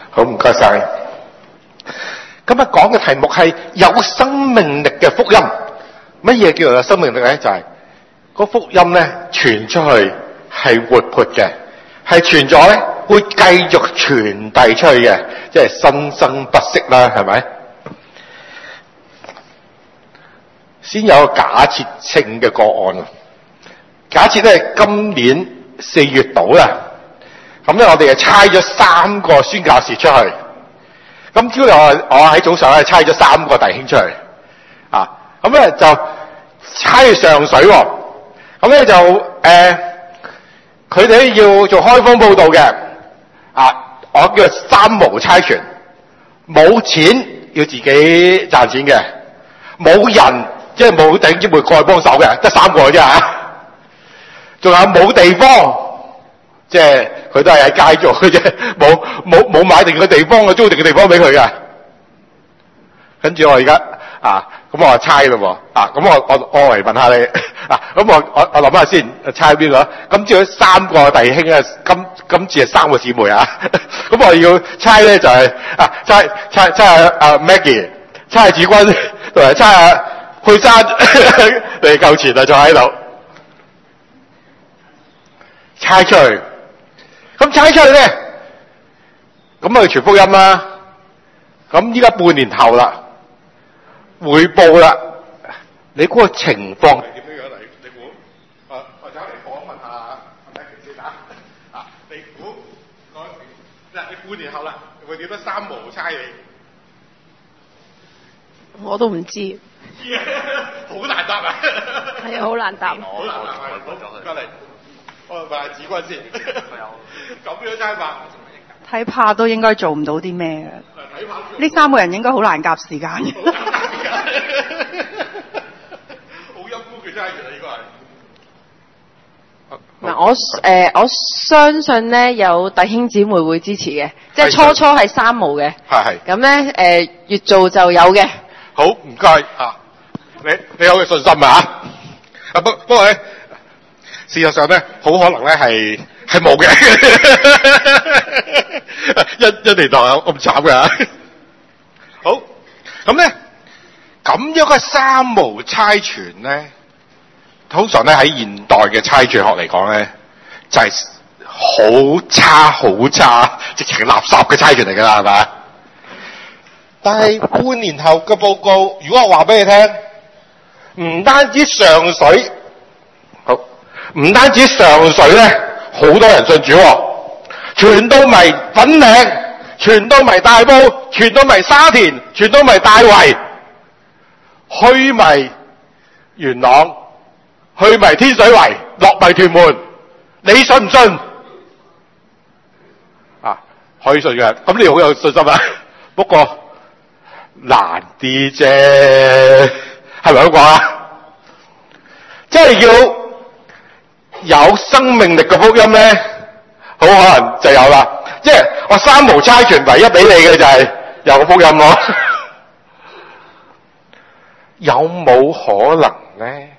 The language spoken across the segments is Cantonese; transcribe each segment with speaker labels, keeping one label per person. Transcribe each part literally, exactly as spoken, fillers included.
Speaker 1: 好，唔該晒。今日講嘅題目係有生命力嘅福音。乜嘢叫做有生命力咧？就係、是、個福音咧傳出去係活潑嘅，係傳咗咧會繼續傳遞出去嘅，即係生生不息啦，係咪？先有個假設性嘅個案。假設咧今年四月度啦，咁咧我哋就差咗三個宣教士出去。今朝我我喺早上咧差咗三個弟兄出去，啊，咁咧就差去上水喎。咁咧就誒，佢哋要做開荒佈道嘅，啊，我叫三無差傳，冇錢要自己賺錢嘅，冇人即係冇弟兄姊妹過去幫手嘅，得三個啫嚇。仲有冇地方，即係佢都係喺街做嘅啫，冇冇冇買定個地方，我租定個地方俾佢嘅。跟住我而家啊，咁我差咯喎，啊，咁我我我嚟問下你，啊，咁我我我諗下先，差邊個？今朝有三個弟兄啊，今今次係三個姊妹啊，咁我要差咧就係、是、啊，差差差下阿 Maggie， 差下子君，同埋差下佩珊嚟夠錢啊，仲喺度。差出去，咁差出去咧，咁啊傳福音啦。咁依家半年後啦，匯報啦，你估個情況係點樣樣嚟？你估？啊，我走嚟訪問下阿 Maggie 先啊。啊，你估講嗱？你半年後啦，會點樣三無差你？
Speaker 2: 我都唔知。
Speaker 1: 好難答啊！
Speaker 2: 係啊，好難答。
Speaker 1: 好難答啊！好，過嚟。我問下子君先，咁樣差法，
Speaker 3: 睇怕都應該做唔到啲咩嘅。呢三個人應該好難夾時間嘅。
Speaker 1: 好陰功嘅差人啊，應該係。
Speaker 2: 嗱，我誒、呃、我相信咧有弟兄姊妹會支持嘅，即係初初係三無嘅。係係。咁咧誒越做就有嘅。
Speaker 1: 好，唔該啊，你你有嘅信心啊啊不不過咧。事實上咧，好可能咧係係冇嘅，一一年代有咁慘㗎。好，咁咧咁樣嘅三無差傳咧，通常咧喺現代嘅差傳學嚟講咧，就係、是、好差好差，直情垃圾嘅差傳嚟㗎啦，係咪？但係半年後嘅報告，如果我話俾你聽，唔單止上水。唔單止上水咧，好多人信主喎，傳到埋粉嶺，傳到埋大埔，傳到埋沙田，傳到埋大圍，去埋元朗，去埋天水圍，落埋屯門，你信唔信？啊，可以信嘅，咁你好有信心啊？不過難啲啫，係咪咁講啊？即係要。有生命力嘅福音咧，好可能就有啦。即係我三無差傳唯一俾你嘅就係有個福音咯。有冇可能咧？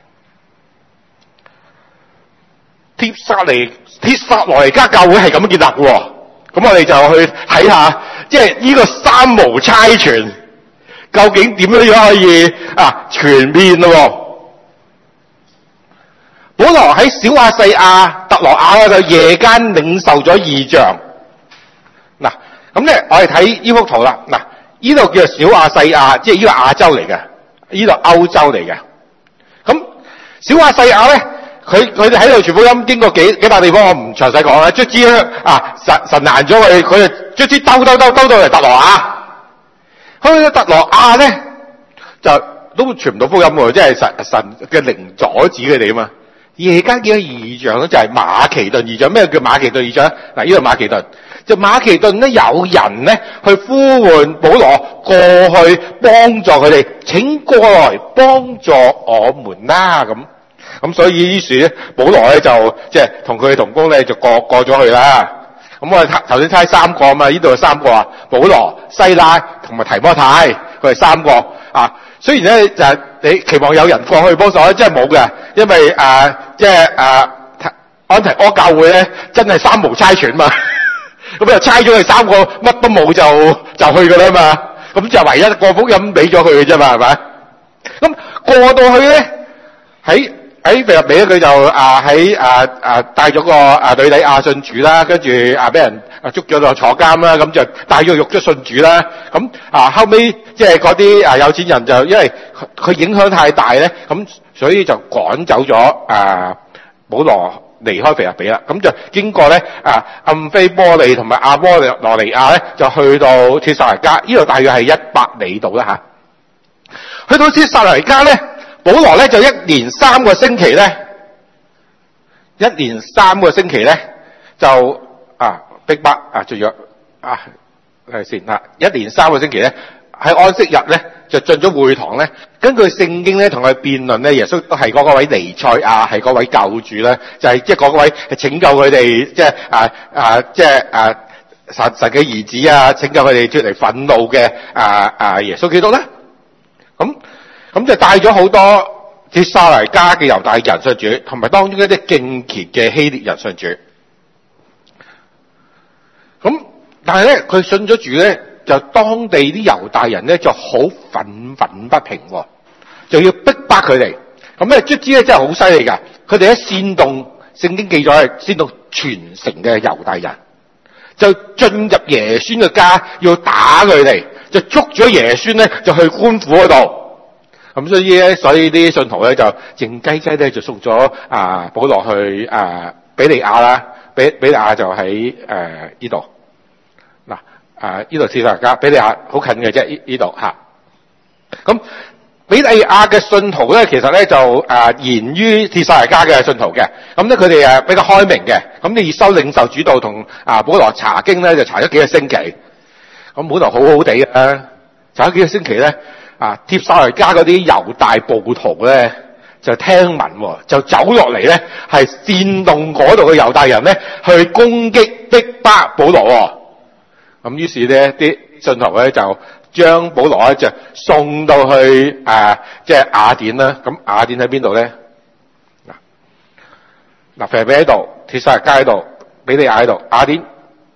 Speaker 1: 帖撒尼帖撒羅尼迦教會係咁建立嘅喎，咁我哋就去睇下，即係呢個三無差傳究竟點樣樣可以啊全面咯？保羅喺小亞細亞、特羅亞就夜間領受咗異象。嗱，咁咧我哋睇呢幅圖啦。嗱，呢度叫做小亞細亞，即係呢個亞洲嚟嘅，呢度歐洲嚟嘅。咁小亞細亞咧，佢佢哋喺度傳福音，經過幾幾笪地方，我唔詳細講啦。卒之咧啊，神神難咗佢，佢就卒之兜兜兜兜到嚟特羅亞。去到特羅亞咧，就都傳唔到福音喎，即係神神嘅靈阻止佢哋啊嘛。夜間見到異象咧，就係馬其頓異象。咩叫馬其頓異象？嗱，呢度馬其頓就馬其頓咧，有人咧去呼喚保羅過去幫助佢哋，請過來幫助我們啦。咁咁所以於是咧，保羅咧就即係同佢哋同工咧就過過咗去啦。咁我哋頭先猜三個啊嘛，呢度有三個啊，保羅、西拉同埋提摩太，佢係三個啊。雖然咧就係你期望有人過去幫手咧，真係冇嘅，因為誒即係誒安提阿教會咧真係三無差傳嘛， 咁就差咗佢三個乜都冇就就去噶啦嘛。咁就唯一個福音俾咗佢嘅啫嘛，係咪？咁過到去咧，喺喺腓立比咧，佢就啊喺啊啊帶咗個啊女仔亞信主啦，跟住啊俾人啊捉咗落坐監啦，咁就帶咗獄咗信主啦。咁啊後尾即係嗰啲啊有錢人就因為佢影響太大咧，咁所以就趕走咗啊保羅離開腓立比啦。咁就經過咧啊暗菲波利同埋阿波羅尼亞咧，就去到帖撒羅尼迦，呢度大約係一百里度啦吓。去到帖撒羅尼迦咧，保羅咧就一連三個星期咧，一連三個星期咧就啊逼迫啊，仲有啊係先啊，一連三個星期咧喺安息日咧就進咗會堂咧，根據聖經咧同佢辯論咧，耶穌都係嗰個位彌賽亞，係嗰位救主咧，就係即係嗰位拯救佢哋，即係啊啊即係啊神神嘅兒子啊，拯救佢哋脫離憤怒嘅啊啊耶穌基督咧。咁咁就帶咗好多帖撒羅尼迦嘅猶太人信主，同埋當中一啲敬虔嘅希臘人信主。咁但係咧，佢信咗主咧，就當地啲猶大人咧就好憤憤不平，就要逼迫佢哋。咁咧，卒之咧真係好犀利噶，佢哋喺煽動，聖經記載係煽動全城嘅猶大人，就進入耶孫嘅家，要打佢哋。就捉咗耶孫咧，就去官府嗰度。咁所以咧，所以啲信徒咧就靜雞雞咧就送咗啊保羅去啊比利亞啦，比比利亞就喺誒呢度。嗱啊呢度帖撒羅尼迦，比利亞好近嘅啫，呢呢度吓。咁比利亞嘅信徒咧，其實咧就誒賢於帖撒羅尼迦嘅信徒嘅。咁咧佢哋誒比較開明嘅。咁你以收領受主導同啊保羅查經咧，就查咗幾個星期。咁本來好好地啊，查咗幾個星期咧，啊帖撒羅尼迦嗰啲猶大暴徒咧就聽聞，就走落嚟咧，係煽動嗰度嘅猶大人咧去攻擊逼迫保羅。咁於是咧啲信徒咧就將保羅咧就送到去誒即係雅典啦。咁雅典喺邊度咧？嗱嗱腓立比喺度，帖撒羅尼迦喺度，比利亞喺度，雅典。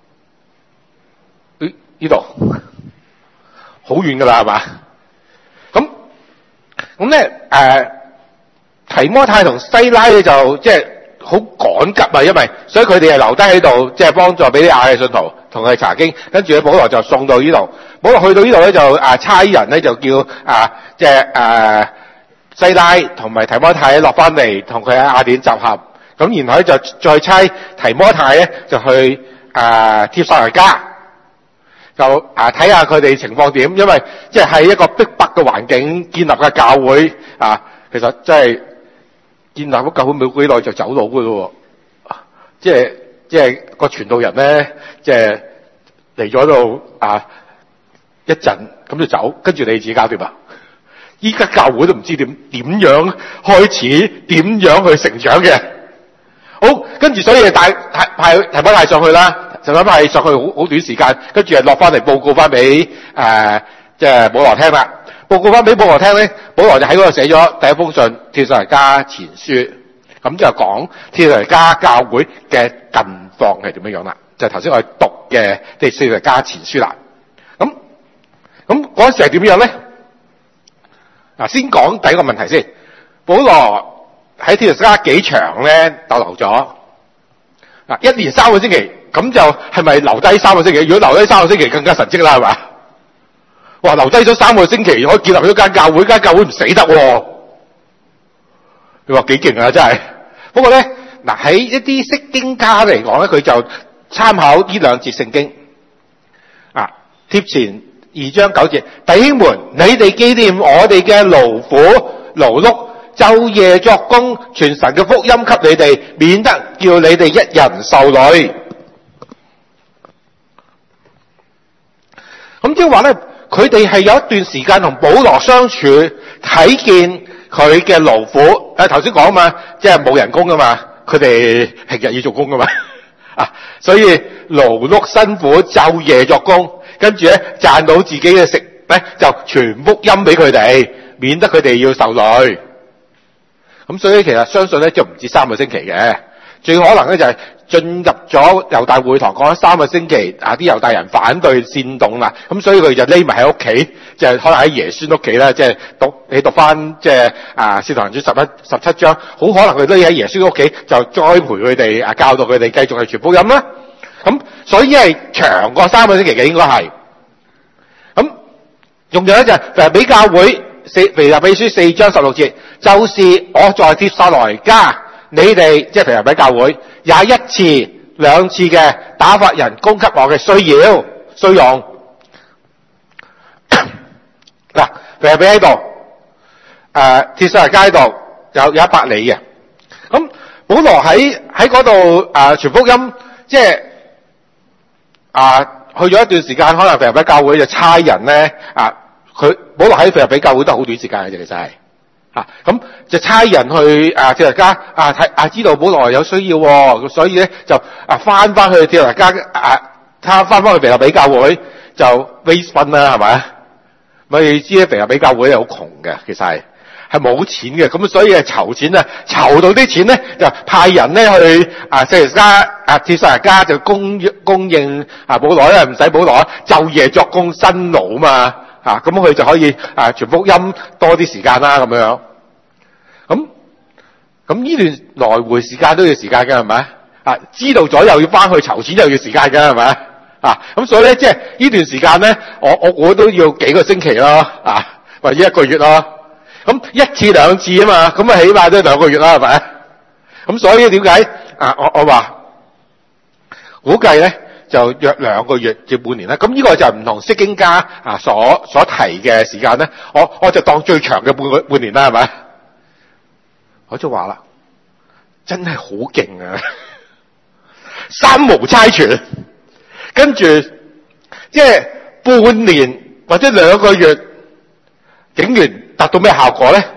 Speaker 1: 呢度好遠噶啦，係嘛？咁咁咧，誒、呃，提摩太同西拉咧就即係好趕急啊，因為所以佢哋係留低喺度，即係幫助比利亞嘅信徒同佢查經。跟住咧，保羅就送到呢度。保羅去到呢度咧，就誒差人咧就叫啊，即係誒西拉同埋提摩太落翻嚟，同佢喺雅典集合。咁然後咧就再差提摩太咧就去誒帖撒羅尼迦。就啊睇下佢哋情況點，因為即係喺一個逼迫嘅環境建立嘅教會啊，其實真係建立咗教會冇幾耐就走佬噶咯，即係即係個傳道人咧，即係嚟咗度啊一陣咁就走，跟住你自己搞掂啊！依家教會都唔知點點樣開始，點樣去成長嘅。好，跟住所以帶派派提摩太上去啦。就咁係上去好好短時間，跟住係落翻嚟報告翻俾誒即係保羅聽啦。報告翻俾保羅聽咧，保羅就喺嗰度寫咗第一封信帖撒羅尼迦前書，咁就講帖撒羅尼迦教會嘅近況係點樣樣啦。就頭先我哋讀嘅帖撒羅尼迦前書啦。咁咁嗰陣時係點樣咧？嗱，先講第一個問題先。保羅喺帖撒羅尼迦幾長咧逗留咗？嗱，一連三個星期。咁就係咪留低三個星期？如果留低三個星期更加神蹟啦，係嘛？哇！留低咗三個星期，可以建立咗間教會，間教會唔死得喎。你話幾勁啊！真係。不過咧，嗱喺一啲釋經家嚟講咧，佢就參考呢兩節聖經。啊，帖前二章九節，弟兄們，你哋紀念我哋嘅勞苦勞碌，晝夜作工，傳神嘅福音給你哋，免得叫你哋一人受累。咁即係話咧，佢哋係有一段時間同保羅相處，睇見佢嘅勞苦。誒，頭先講啊嘛，即係冇人工噶嘛，佢哋平日要做工噶嘛，啊，所以勞碌辛苦，晝夜作工，跟住咧賺到自己嘅食咧，就傳福音俾佢哋，免得佢哋要受累。咁所以其實相信咧就唔止三個星期嘅， 最可能咧就係進入咗猶大會堂講咗三個星期，啊啲猶大人反對煽動啦，咁所以佢就匿埋喺屋企，就係可能喺爺孫屋企啦，即係讀你讀翻即係啊《使徒行傳》十一十七章，好可能佢都喺爺孫屋企就栽培佢哋啊，教導佢哋繼續去傳福音啦。咁所以係長過三個星期嘅，應該係。咁仲有咧就係腓立比教會四腓立比書四章十六節，就是我在帖撒羅尼迦，你哋即係腓立比教會也一次兩次嘅打發人供給我嘅需要需用。嗱，腓立比喺度，誒帖撒羅尼迦喺度有有一百里嘅。咁保羅喺喺嗰度誒傳福音，即係啊去咗一段時間，可能腓立比教會就差人咧啊，佢保羅喺腓立比教會都係好短時間嘅啫，其實係。啊，咁就差人去啊，帖撒羅尼迦啊，睇啊，知道保羅有需要、哦，所以咧就啊翻翻去帖撒羅尼迦啊，他翻翻去腓立比教會就 raise fund 啦，係咪？咪你知咧，腓立比教會係好窮嘅，其實係係冇錢嘅，咁所以係籌錢啊，籌到啲錢咧就派人咧去啊，帖撒羅尼迦啊，帖撒羅尼迦就供供應啊保羅咧，唔使保羅晝夜作工辛勞啊嘛。啊，咁佢就可以啊傳福音多啲時間啦，咁樣。咁咁呢段來回時間都要時間嘅，係咪？啊，知道咗又要翻去籌錢，又要時間嘅，係咪？啊，咁所以咧，即係呢段時間咧，我我我都要幾個星期咯，啊，或者一個月咯。咁一次兩次啊嘛，咁啊起碼都兩個月啦，係咪？咁所以點解啊？我我話估計咧。就約兩個月至半年啦，咁呢個就唔同釋經家啊所所提嘅時間咧，我我就當最長嘅半個半年啦，係咪？我就話啦，真係好勁啊！三無差傳，跟住即係半年或者兩個月，竟然達到咩效果咧？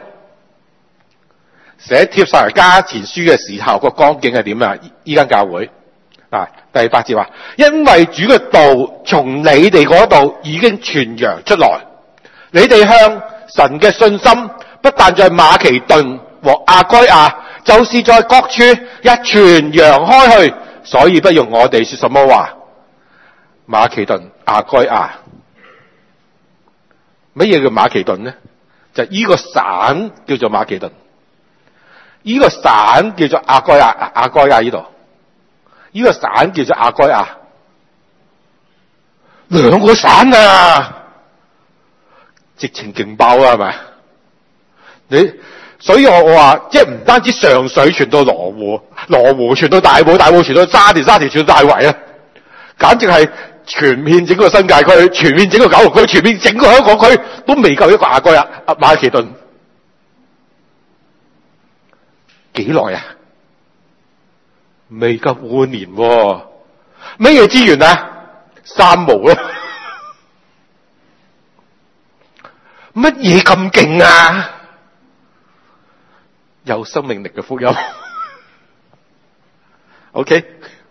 Speaker 1: 寫帖撒羅尼迦前書嘅時候個光景係點啊？依間教會。嗱，第八節話，因為主嘅道從你哋嗰度已經傳揚出來，你哋向神嘅信心不但在馬其頓和亞該亞，就是在各處一傳揚開去，所以不用我哋說什麼話。馬其頓、亞該亞，乜嘢叫馬其頓呢？就呢個省叫做馬其頓，呢個省叫做亞該亞，亞該亞呢度。呢個省叫做亞該亞，兩個省啊，直情勁爆啊，係咪？你所以我我話，即係唔單止上水傳到羅湖，羅湖傳到大埔，大埔傳到沙田，沙田傳到大圍啊，簡直係全面整個新界區，全面整個九龍區，全面整個香港區都未夠一個亞該亞馬其頓，幾耐啊？未夠半年喎，咩嘢資源啊？三無咯，乜嘢咁勁啊？有生命力嘅福音。OK，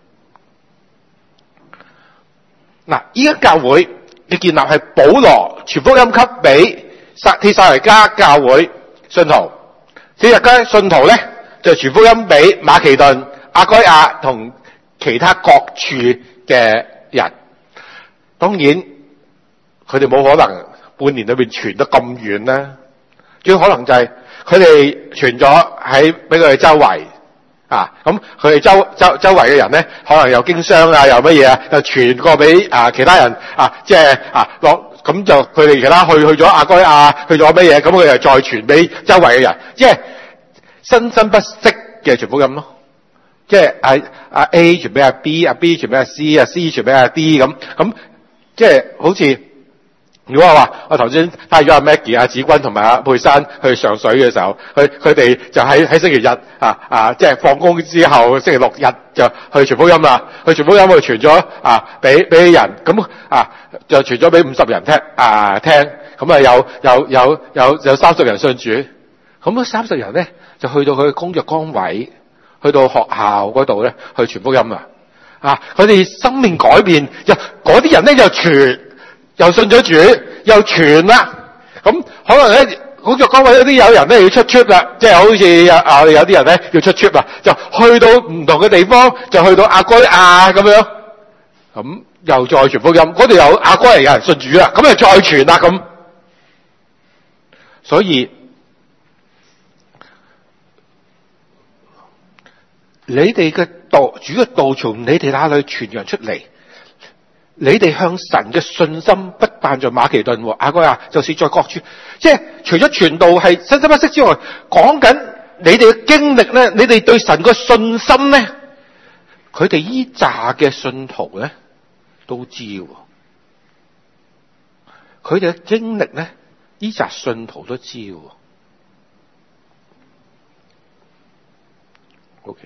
Speaker 1: 嗱，依家教會嘅建立係保羅傳福音給俾帖撒羅尼迦教會信徒，帖撒羅尼迦信徒咧就傳福音俾馬其頓、亞該亞同其他各處嘅人，當然佢哋冇可能半年裏邊傳得咁遠啦，最可能就係佢哋傳咗喺俾佢哋周圍啊，咁佢哋周周周圍嘅人咧，可能有經商啊，又乜嘢啊，又傳過俾啊其他人啊，即係啊落咁就佢哋其他去去咗亞該亞，去咗乜嘢，咁佢又再傳俾周圍嘅人，即係生生不息嘅傳福音咯。即係阿阿 A 傳俾阿 B， 阿 B 傳俾阿 C， 阿 C 傳俾阿 D 咁咁，即係好似如果我話我頭先帶咗阿 Maggie、阿子君同埋阿佩珊去上水嘅時候，佢佢哋就喺喺星期日啊啊，即係放工之後星期六日就去傳福音啦，去傳福音去傳咗啊俾俾人咁啊，就傳咗俾五十人聽啊聽，咁啊有有有有有三十人信主，咁啊三十人咧就去到佢嘅工作崗位。去到學校嗰度咧，去傳福音啊！啊，佢哋生命改變，又嗰啲人咧又傳，又信咗主，又傳啦。咁可能咧， 工作崗位有啲有人咧要出 trip 啦，即係好似啊有啲人咧要出 trip 啦，就去到唔同嘅地方，就去到阿該亞咁樣，咁又再傳福音，嗰度有阿該嚟嘅人信主啦，咁又再傳啦咁。所以你哋嘅道，主嘅道從你哋那裏傳揚出嚟，你哋向神嘅信心不但在馬其頓和亞該亞，就是在各處，即係除咗傳道係生生不息之外，講緊你哋嘅經歷咧，你哋對神嘅信心咧，佢哋依紮嘅信徒咧都知喎，佢哋嘅經歷咧，依紮信徒都知喎。OK。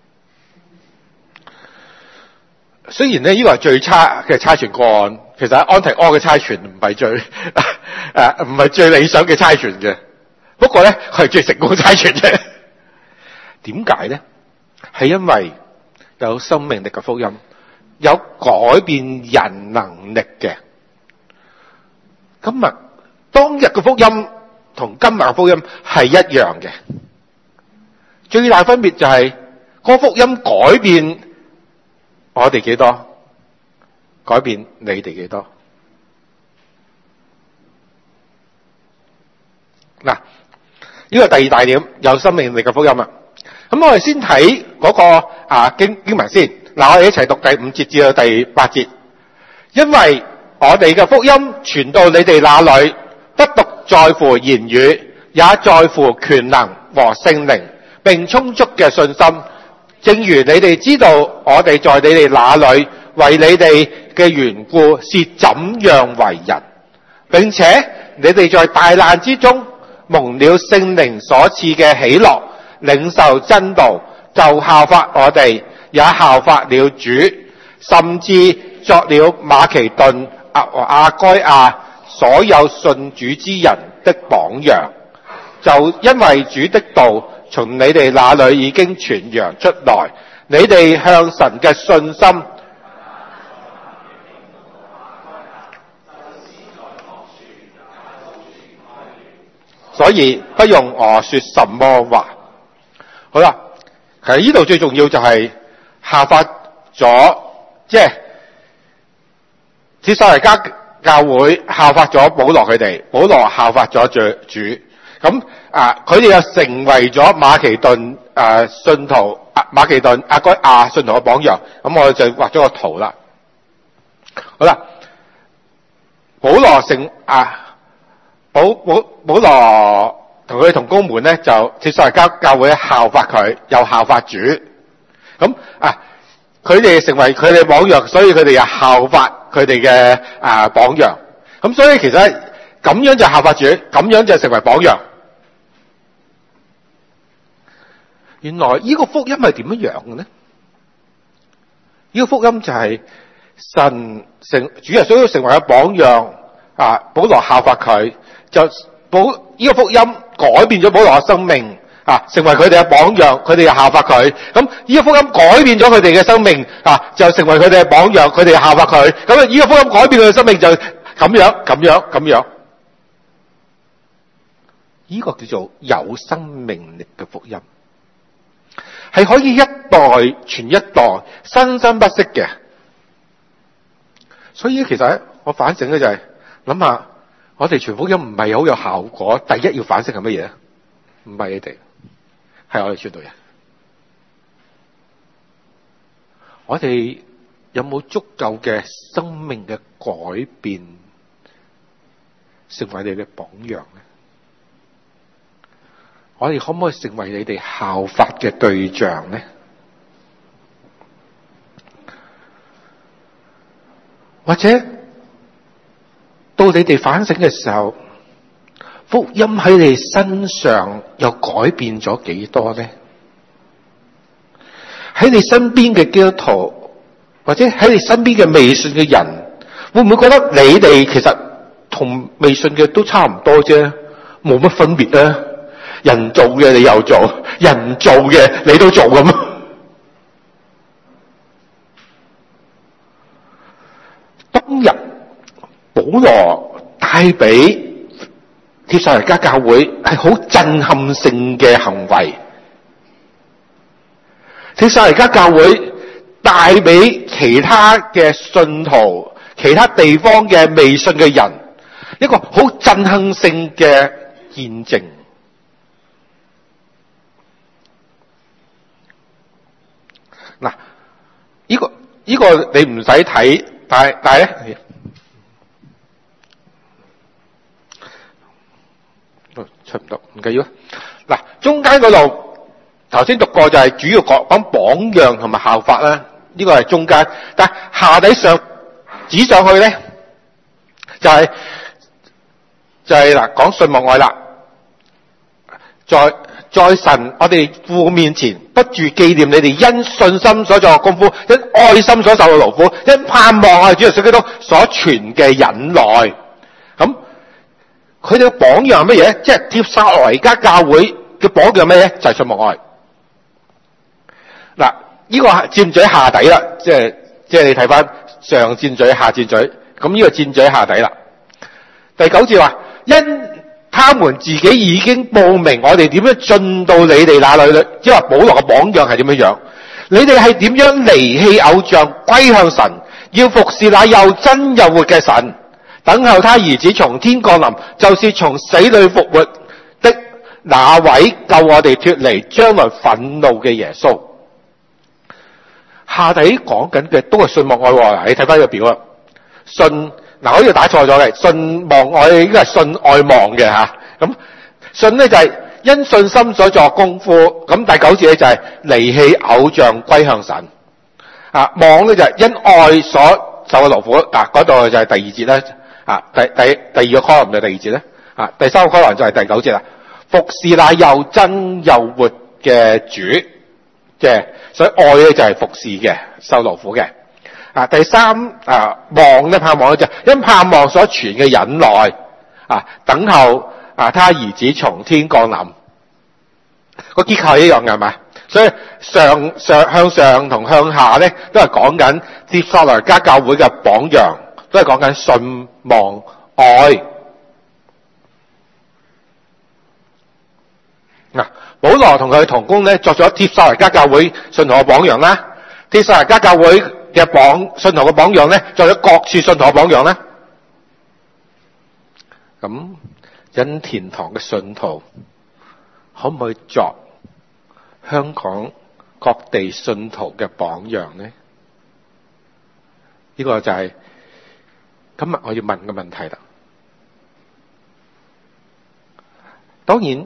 Speaker 1: 雖然咧呢個係最差嘅差傳個案，其實安提阿嘅差傳唔係最誒唔係最理想嘅差傳嘅，不過咧佢係最成功嘅差傳嘅。點解咧？係因為有生命力嘅福音，有改變人能力嘅。今日當日嘅福音同今日嘅福音係一樣嘅，最大分別就係嗰個福音改變我哋幾多？改變你哋幾多？嗱，呢個第二大點，有生命力嘅福音啊！咁我哋先睇嗰個啊經經文先。嗱，我哋一齊讀第五節至到第八節。因為我哋嘅福音傳到你哋那裏，不獨在乎言語，也在乎權能和聖靈，並充足嘅信心。正如你哋知道，我哋在你哋那裏為你哋嘅緣故是怎樣為人，並且你哋在大難之中蒙了聖靈所賜嘅喜樂，領受真道，就效法我哋，也效法了主，甚至作了馬其頓、亞該亞所有信主之人的榜樣。就因為主的道從你哋那裏已經傳揚出來，你哋向神嘅信心，所以不用我說什麼話。好啦，其實呢度最重要就係效法咗，即係帖撒羅尼迦教會效法咗保羅佢哋，保羅效法咗主。咁啊，佢哋又成為咗馬其頓啊信徒，啊馬其頓亞該亞信徒嘅榜樣。咁我哋就畫咗個圖啦。好啦，保羅成啊保保保羅同佢哋同工們咧，就帖撒羅尼迦教會效法佢，又效法主。咁啊，佢哋成為佢哋榜樣，所以佢哋又效法佢哋嘅啊榜樣。咁所以其實咁樣就效法主，咁樣就成為榜樣。原來呢個福音係點樣樣嘅呢？呢個福音就係神成主耶穌成為咗榜樣啊！保羅效法佢，就保呢個福音改變咗保羅嘅生命啊，成為佢哋嘅榜樣，佢哋又效法佢。咁呢個福音改變咗佢哋嘅生命啊，就成為佢哋嘅榜樣，佢哋又效法佢。咁呢個福音改變佢嘅生命就咁樣咁樣咁樣。呢個叫做有生命力嘅福音。係可以一代傳一代，生生不息嘅。所以其實我反省咧就係諗下，我哋傳福音唔係好有效果。第一要反省係乜嘢？唔係你哋，係我哋傳道人。我哋有冇足夠嘅生命嘅改變，成為你嘅榜樣呢？我哋可唔可以成為你哋效法嘅對象呢？或者到你哋反省嘅時候，福音喺你身上又改變咗幾多呢？喺你身邊嘅基督徒，或者喺你身邊嘅未信嘅人，會唔會覺得你哋其實同未信嘅都差唔多啫，冇乜分別啊？人做嘅你又做，人做嘅你都做咁。當日保羅帶俾帖撒羅尼迦教會係好震撼性嘅行為。帖撒羅尼迦教會帶俾其他嘅信徒、其他地方嘅未信嘅人一個好震撼性嘅見證。嗱，呢個呢個你唔使睇，但係但係咧，出唔到，唔緊要啊。嗱，中間嗰度頭先讀過就係主要講講榜樣同埋效法啦，呢個係中間。但係下底上指上去咧，就係就係嗱講信望愛啦，在在神我哋父面前不住紀念你哋因信心所作嘅功夫，因愛心所受嘅勞苦，因盼望啊主耶穌基督所傳嘅忍耐。咁佢哋嘅榜樣係乜嘢？即係帖撒羅尼迦教會嘅榜樣係咩咧？就係信望愛。嗱，呢個係箭嘴下底啦，即係即係你睇翻上箭嘴下箭嘴，咁呢個箭嘴下底啦。第九節話，因他們自己已經報明我哋點樣進到你哋那裏，即係話保羅嘅榜樣係點樣樣。你哋係點樣離棄偶像歸向神，要服侍那又真又活嘅神，等候他兒子從天降臨，就是從死裏復活的那位救我哋脫離將來憤怒嘅耶穌。下底講緊嘅都係信望愛喎，你睇翻呢個表啊，信。嗱，我呢度打錯咗嘅，信望愛應該係信愛望嘅吓。咁信咧就係因信心所作功夫，咁第九節咧就係離棄偶像歸向神。啊，望咧就係因愛所受嘅勞苦。嗱，嗰度就係第二節咧。啊，第第第二個 column 就係第二節咧。啊，第三個 column 就係第九節啦。服侍那又真又活嘅主，即係所以愛咧就係服侍嘅，受勞苦嘅。啊，第三啊，望咧盼望咧就因盼望所存嘅忍耐啊，等候啊，他兒子從天降臨。個結構係一樣嘅係咪？所以上上向上同向下咧，都係講緊帖撒羅尼迦教會嘅榜樣，都係講緊信望愛。嗱，保羅同佢同工咧，作咗帖撒羅尼迦教會信徒嘅榜樣啦。帖撒羅尼迦教會嘅榜信徒嘅榜樣咧，作咗各處信徒嘅榜樣咧。咁恩田堂嘅信徒可唔可以作香港各地信徒嘅榜樣呢？呢、呢個就係今日我要問嘅問題啦。當然，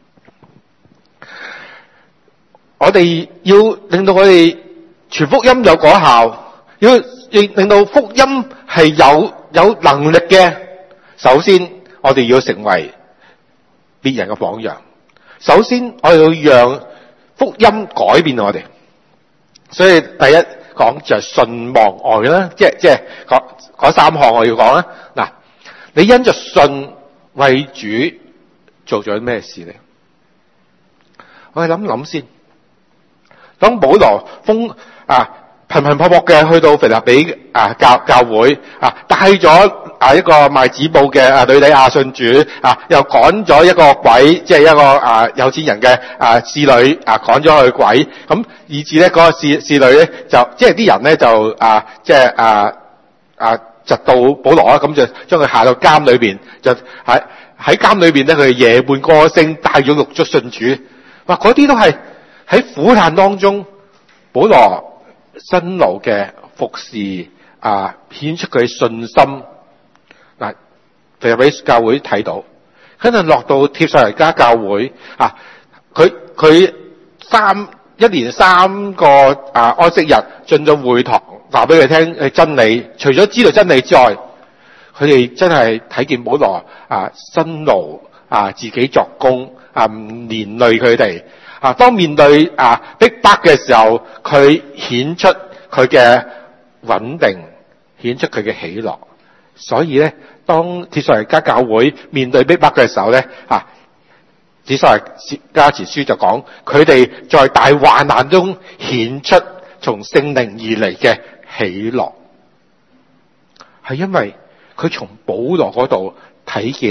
Speaker 1: 我哋要令到我哋傳福音有果效，要令到福音係有有能力嘅。首先，我哋要成為別人嘅榜樣。首先，我哋要讓福音改變我哋。所以第一講就係信望愛啦，即係即係嗰嗰三項我要講啦。嗱，你因着信為主做咗咩事呢？我哋諗諗先。當保羅風啊頻頻撲撲嘅去到腓立比啊教教會啊，帶咗啊一個賣紙布嘅啊女底亞信主啊，又趕咗一個鬼，即係一個啊有錢人嘅啊侍女啊趕咗去鬼，咁以至咧嗰個侍侍女咧就即係啲人咧就啊即係啊啊窒到保羅啦，咁就將佢下到監裏邊，就喺喺監裏邊咧佢夜半歌聲帶咗獄卒信主，哇！嗰啲都係喺苦難當中，保羅辛勞嘅服侍啊，顯出佢嘅信心。嗱，腓立比教會睇到，跟住落到帖撒羅尼迦教會啊，佢佢三一連三個啊安息日進咗會堂，話俾佢聽誒真理。除咗知道真理之外，佢哋真係睇見保羅啊辛勞啊自己作工啊，唔連累佢哋。啊！當面對啊逼迫嘅時候，佢顯出佢嘅穩定，顯出佢嘅喜樂。所以咧，當帖撒羅尼迦教會面對逼迫嘅時候咧，啊，帖撒羅尼迦前書就講，佢哋在大患難中顯出從聖靈而嚟嘅喜樂，係因為佢從保羅嗰度睇見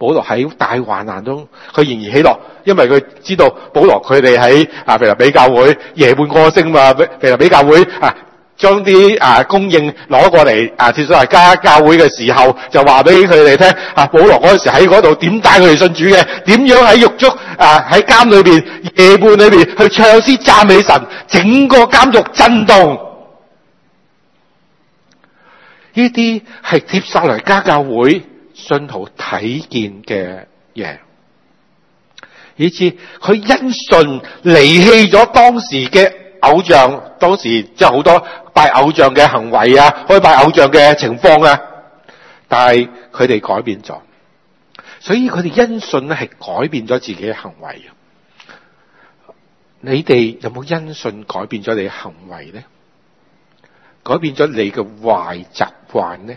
Speaker 1: 保羅喺大患難中，佢仍然喜樂，因為佢知道保羅佢哋喺啊腓立比教會夜半歌聲嘛，腓立比教會啊將啲啊供應攞過嚟啊，帖撒羅尼迦教會嘅時候，就話俾佢哋聽啊，保羅嗰陣時喺嗰度點帶佢哋信主嘅，點樣喺獄中啊喺監裏邊夜半裏邊去唱詩讚美神，整個監獄震動。呢啲係帖撒羅尼迦教會信徒睇見嘅嘢，以致佢因信離棄咗當時嘅偶像，當時即係好多拜偶像嘅行為啊，可以拜偶像嘅情況啊，但係佢哋改變咗，所以佢哋因信咧係改變咗自己嘅行為。你哋有冇因信改變咗你嘅行為呢？改變咗你嘅壞習慣呢？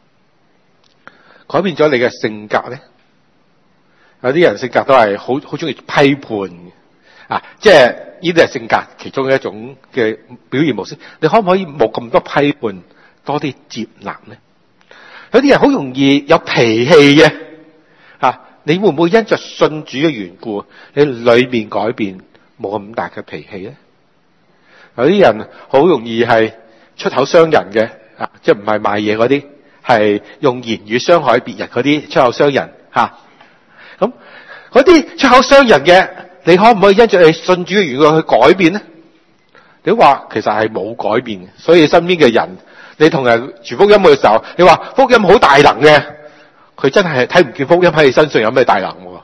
Speaker 1: 改變咗你嘅性格呢？有啲人性格都係好好中意批判啊，即係呢啲係性格其中一種嘅表現模式。你可唔可以冇咁多批判，多啲接納呢？有啲人好容易有脾氣嘅啊，你會唔會因着信主嘅緣故，你裏面改變，冇咁大嘅脾氣呢？有啲人好容易係出口傷人嘅啊，即係唔係賣嘢嗰啲，係用言語傷害別人嗰啲出口傷人吓。咁嗰啲出口傷人嘅，你可唔可以因着你信主嘅緣故去改變呢？你話其實係冇改變嘅，所以身邊嘅人，你同人傳福音嘅時候，你話福音好大能嘅，佢真係睇唔見福音喺你身上有咩大能喎。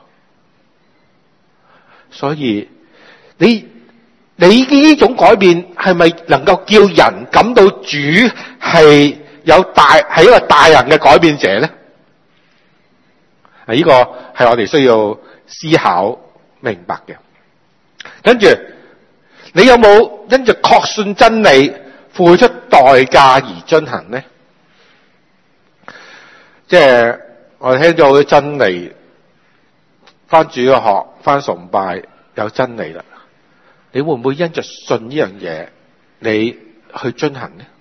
Speaker 1: 所以你你呢種改變係咪能夠叫人感到主係有大係一個大能嘅改變者呢？啊，呢個係我哋需要思考明白嘅。跟住，你有冇因着確信真理付出代價而遵行呢？即係我哋聽咗好多真理，翻主嘅學，翻崇拜有真理啦。你會唔會因着信呢樣嘢，你去遵行呢？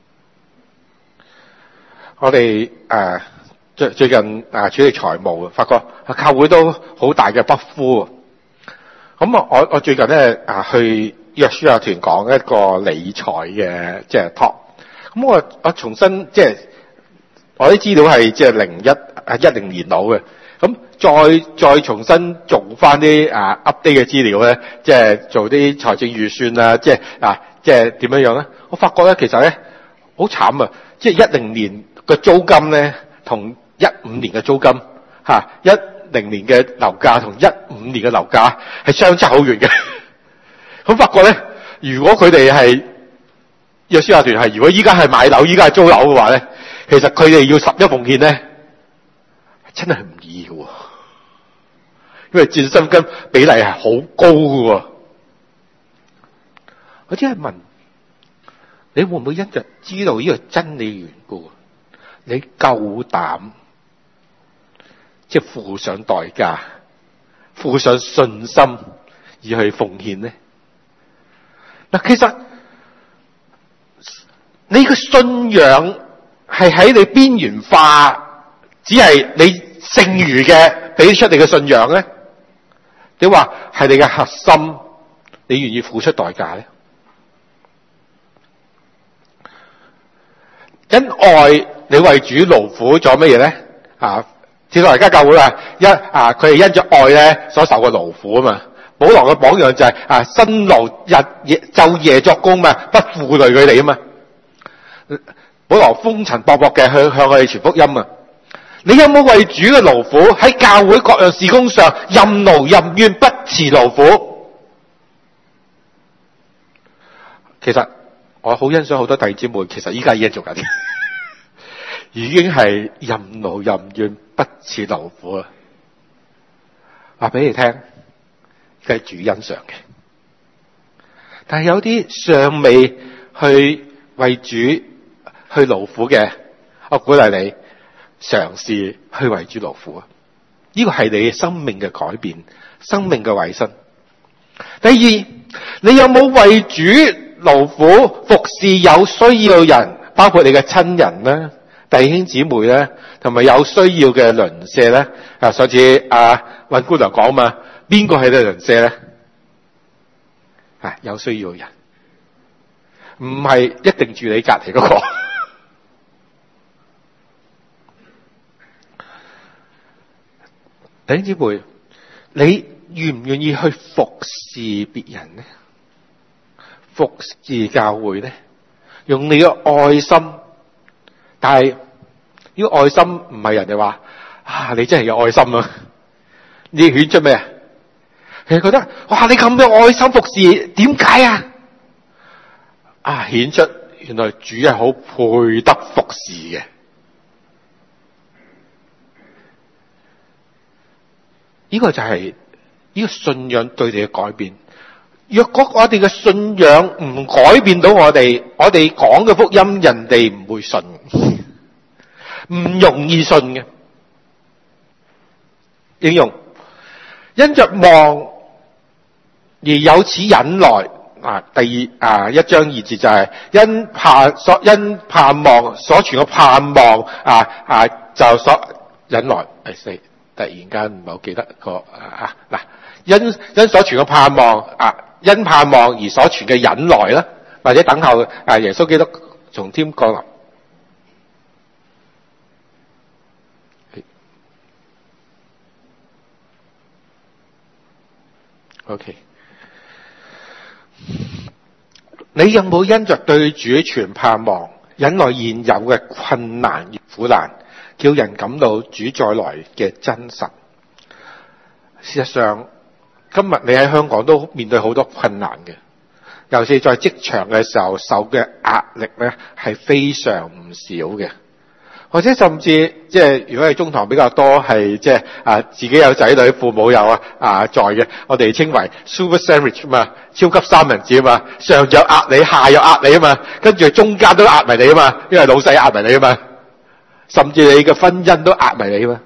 Speaker 1: 我哋誒最最近誒處理財務，發覺教會都好大嘅不敷。咁啊，我我最近咧啊去約書亞團講一個理財嘅即係 talk。咁我我重新即係我啲資料係即係零一啊一零年到嘅。咁再再重新做翻啲啊 update 嘅資料咧，即係做啲財政預算啊，即係啊，即係點樣樣咧？我發覺咧，其實咧好慘啊！即係一零年嘅租金咧，同一五年嘅租金吓，一零年嘅樓價同一五年嘅樓價係相差好遠嘅。咁發覺咧，如果佢哋係約書亞團係，如果依家係買樓，依家係租樓嘅話咧，其實佢哋要十一奉獻咧。真係唔易嘅，因為佔薪金比例係好高嘅。我只係問你會唔會因着知道呢個真理緣故，你夠膽即係付上代價、付上信心而去奉獻呢？嗱，其實你嘅信仰係喺你邊緣化，只係你剩餘嘅俾出你嘅信仰咧，你話係你嘅核心，你願意付出代價咧？因愛你為主勞苦咗乜嘢咧？啊，帖撒羅尼迦教會啊，一啊，佢係因着愛咧所受嘅勞苦啊嘛。保羅嘅榜樣就係、是、啊，辛勞日夜晝夜作工嘛，不負累佢哋啊嘛。保羅風塵僕僕嘅向向佢哋傳福音啊。你有冇為主嘅勞苦喺教會各樣事工上任勞任怨，不辭勞苦？其實我好欣賞好多弟兄姊妹，其實依家已經做緊，已經係任勞任怨，不辭勞苦啦。話俾你聽，係主欣賞嘅。但係有啲尚未去為主去勞苦嘅，我鼓勵你嘗試去為主勞苦啊！呢個係你生命嘅改變，生命嘅委身。第二，你有冇為主勞苦服侍有需要人，包括你嘅親人啦、 弟兄姊妹咧，同埋有需要嘅鄰舍咧。啊，上次阿尹姑娘講嘛，邊個係你鄰舍咧？啊，有需要嘅人，唔係一定住你隔籬嗰個。弟兄姊妹，你願唔願意去服侍別人呢？服侍教會呢？用你嘅愛心，但係呢個愛心唔係人哋話啊，你真係有愛心啊！你顯出咩啊？佢覺得哇，你咁有愛心服侍，點解啊？啊，顯出原來主係好配得服侍嘅。呢個就係呢個信仰對你嘅改變。若果我哋嘅信仰唔改變到我哋，我哋講嘅福音人哋唔會信，唔容易信嘅。應用因着望而有此忍耐啊！第二啊一章二節就係、是、因盼所因盼望所存嘅盼望啊啊就所忍耐。第四突然間唔係好記得個啊嗱，因因所存嘅盼望啊，因盼望而所存嘅忍耐啦，或者等候啊耶穌基督從天降臨。OK， 你有冇因着對主存盼望，忍耐現有嘅困難與苦難，叫人感到主再來嘅真實？事實上，今日你喺香港都面對好多困難嘅，尤其是在職場嘅時候受嘅壓力咧係非常唔少嘅。或者甚至即係如果係中堂比較多係即係啊自己有仔女父母有啊啊在嘅，我哋稱為 super sandwich 嘛，超級三文治啊嘛，上有壓你，下有壓你啊嘛，跟住中間都壓埋你啊嘛，因為老細壓埋你啊嘛，甚至你嘅婚姻都壓埋你啊嘛。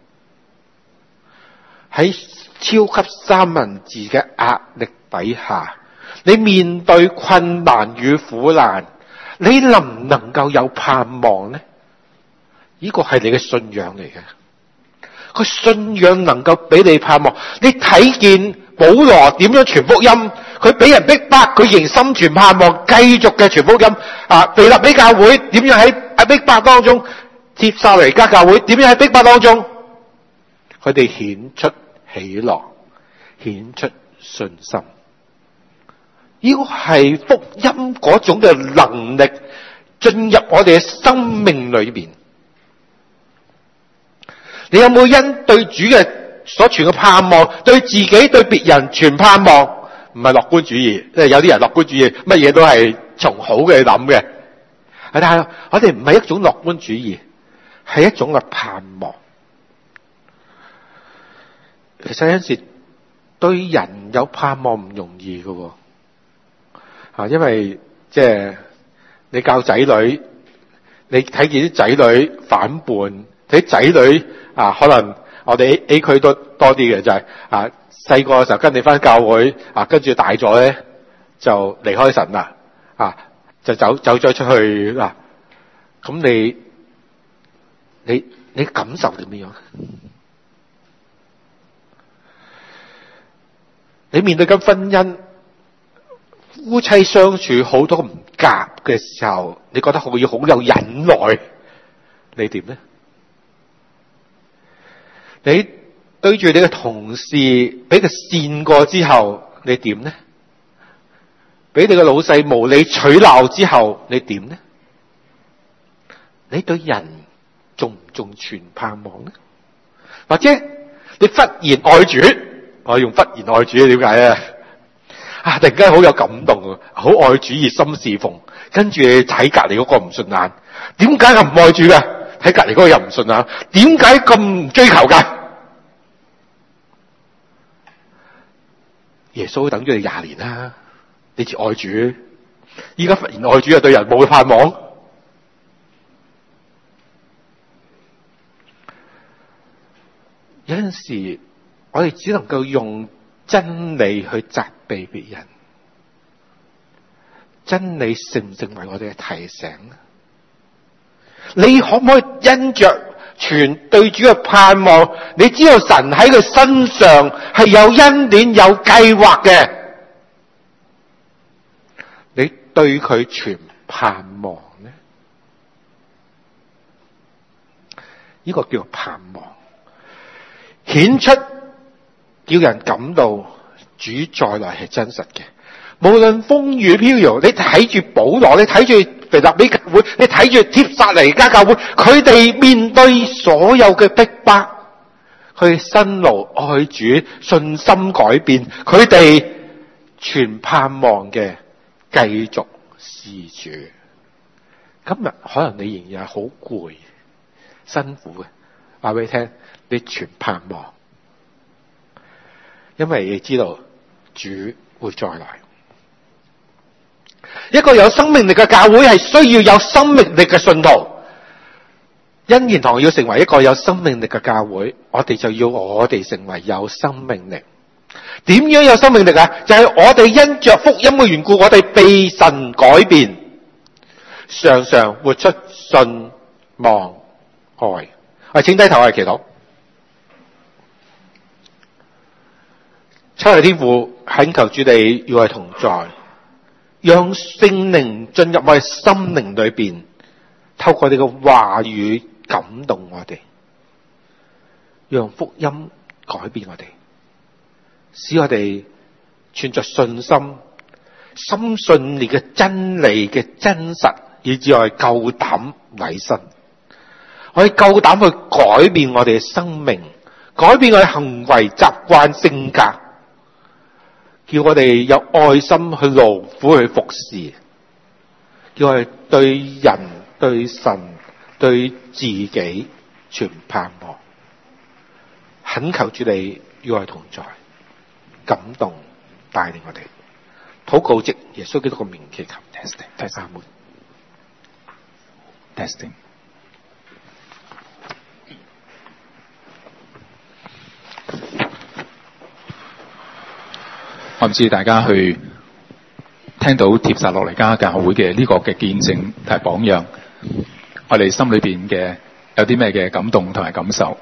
Speaker 1: 喺超級三文治嘅壓力底下，你面對困難與苦難，你能唔能夠有盼望呢？呢個係你嘅信仰嚟嘅，個信仰能夠俾你盼望。你睇見保羅點樣傳福音，佢俾人逼迫，佢仍心存盼望，繼續嘅傳福音。啊，腓立比教會點樣喺逼迫當中，帖撒羅尼迦教會點樣喺逼迫當中，佢哋顯出喜樂，顯出信心。呢個係福音嗰種嘅能力進入我哋嘅生命裏邊。你有冇因對主嘅所傳嘅盼望，對自己對別人傳盼望？唔係樂觀主義，即係有啲人樂觀主義，乜嘢都係從好嘅諗嘅。但係我哋唔係一種樂觀主義，係一種嘅盼望。其實有陣時對人有盼望唔容易嘅，啊，因為即係你教仔女，你睇見啲仔女反叛，睇仔女。啊，可能我哋 A, A 區都多啲嘅，就係、是、啊細個嘅時候跟你翻教會，啊跟住大咗咧就離開神啦，啊就走走咗出去啦。咁、啊、你你你感受點樣？你面對緊婚姻，夫妻相處好多唔夾嘅時候，你覺得好要好有忍耐，你點咧？你對住你嘅同事俾佢扇過之後，你點呢？俾你嘅老細無理取鬧之後，你點呢？你對人仲唔仲存盼望呢？或者你忽然愛主，我用忽然愛主點解啊？啊，突然間好有感動，好愛主熱心侍奉，跟住你睇隔籬嗰個唔順眼，點解我唔愛主嘅？睇隔籬嗰個又唔順眼，點解咁唔追求噶？耶穌等咗你廿年啦，你似愛主，依家忽然愛主又對人冇盼望。有陣時我哋只能夠用真理去責備別人，真理成唔成為我哋嘅提醒？ 你可唔可以因着全對主嘅盼望，你知道神喺佢身上係有恩典有計劃嘅，你對佢全盼望呢？呢個叫盼望，顯出叫人感到主再來係真實嘅。無論風雨飄搖，你睇住保羅，你睇住腓立比教會，你睇住帖撒羅尼迦教會，佢哋面對所有嘅逼迫，佢辛勞愛主，信心改變，佢哋全盼望嘅繼續事主。今日可能你仍然係好攰辛苦嘅，話俾你聽，你全盼望，因為你知道主會再來。一個有生命力嘅教會係需要有生命力嘅信徒。恩言堂要成為一個有生命力嘅教會，我哋就要我哋成為有生命力。點樣有生命力啊？就係、是、我哋因着福音嘅緣故，我哋被神改變，常常活出信望愛。我哋請低頭，我哋祈禱。親愛的天父，懇求主你與我哋同在，讓聖靈進入我哋心靈裏邊，透過你嘅話語感動我哋，讓福音改變我哋，使我哋存着信心，深信你嘅真理嘅真實，以致我哋夠膽委身，我哋夠膽去改變我哋嘅生命，改變我哋行為習慣性格，叫我哋有愛心去勞苦去服侍，叫我哋對人對神對自己全盼望。懇求主你與我哋同在，感動帶領我哋，禱告藉耶穌基督嘅名祈求。Testing， 第三門 Testing。
Speaker 4: 我唔知大家去聽到帖撒羅尼迦教會嘅呢個嘅見證同埋榜樣，我哋心裏邊嘅有啲咩嘅感動同埋感受？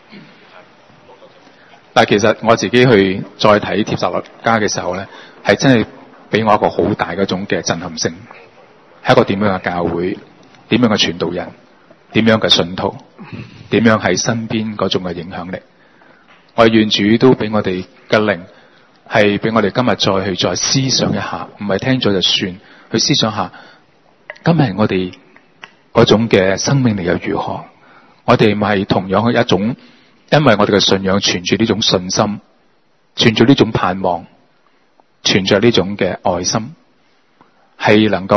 Speaker 4: 但係其實我自己去再睇帖撒羅尼迦嘅時候咧，係真係俾我一個好大嗰種嘅震撼性，係一個點樣嘅教會，點樣嘅傳道人，點樣嘅信徒，點樣喺身邊嗰種嘅影響力。我哋願主都俾我哋嘅靈。係俾我哋今日再去再思想一下，唔係聽咗就算，去思想下今日我哋嗰種嘅生命力又如何？我哋咪係同樣嘅一種，因為我哋嘅信仰存住呢種信心，存住呢種盼望，存着呢種嘅愛心，係能夠